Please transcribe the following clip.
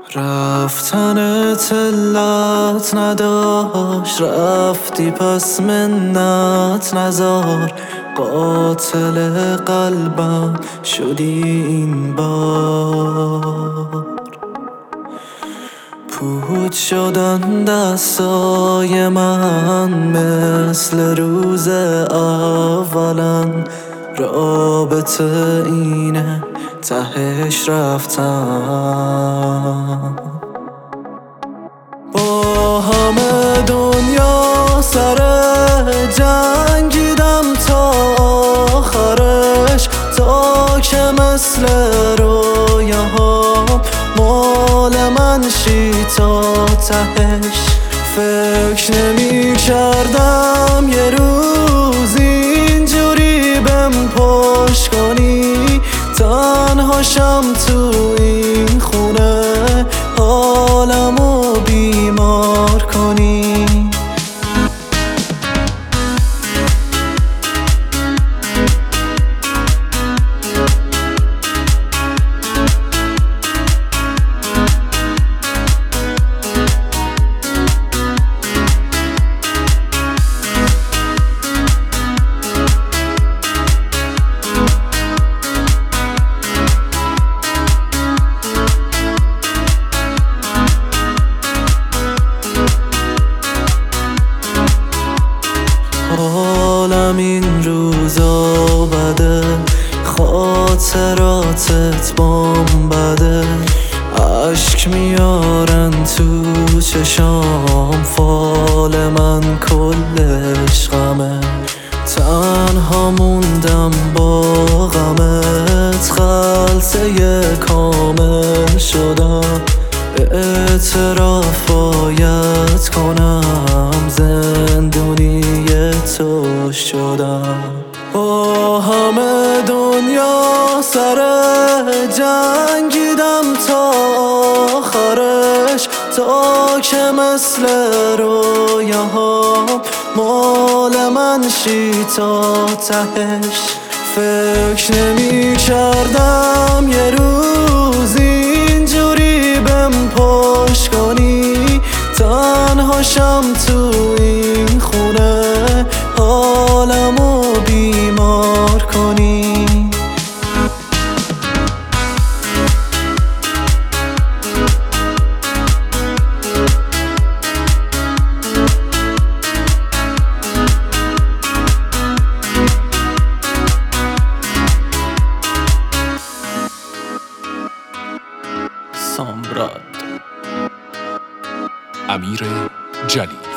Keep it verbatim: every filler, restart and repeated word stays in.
رفتنت علت نداشت، رفتی پس منت نزار. قاتل قلبم شدی این بار. پود شدن دستای من مثل روز اولن. رابطه اینه تهش رفتم. با همه دنیا سر جنگیدم تا آخرش، تا که مثل رویاهام مال من شی تا تهش. فکر نمی کردم یه روز اینجوری بهم پشت کنی، تنهاشم تو این خونه حالمو بیمار کنی. حالم این روزا بده، خاطراتت بام بده. عشق میارن تو چشام، فال من کلش غمه. تنها موندم با غمت، خلطه کامل شدم. اعترافایت کنم زندونی تو شدم. با همه دنیا سر جنگیدم تا آخرش، تا که مثل رویاهام مال من شی تا تهش. فکر نمی کردم یه روز اینجوری بهم پشت کنی، تنهاشم تو این خونه حالمو بیمار کنی. سامراد. امیر جلی.